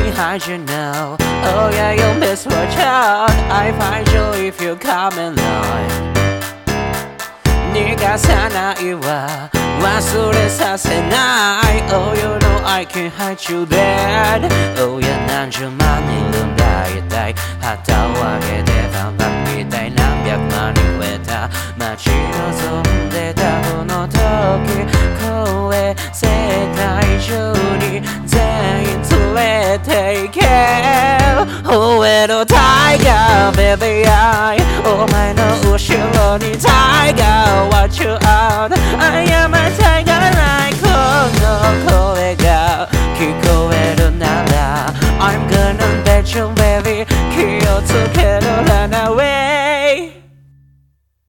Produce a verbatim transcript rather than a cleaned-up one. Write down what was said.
can't hide you now. Oh yeah, you miss what child. I find you if you come along. 逃がさないわ忘れさせない Oh you know I can't hide you there Oh yeah 何十万人いるんだ一体旗を上げてファンバックみたい何百万人増えた待ち望んでたこの時超え世界中に全員連れて行け Oh little tiger baby I お前の後ろに Tiger watch you out I am a tiger like この声が聞こえるなら I'm gonna bet you baby 気をつける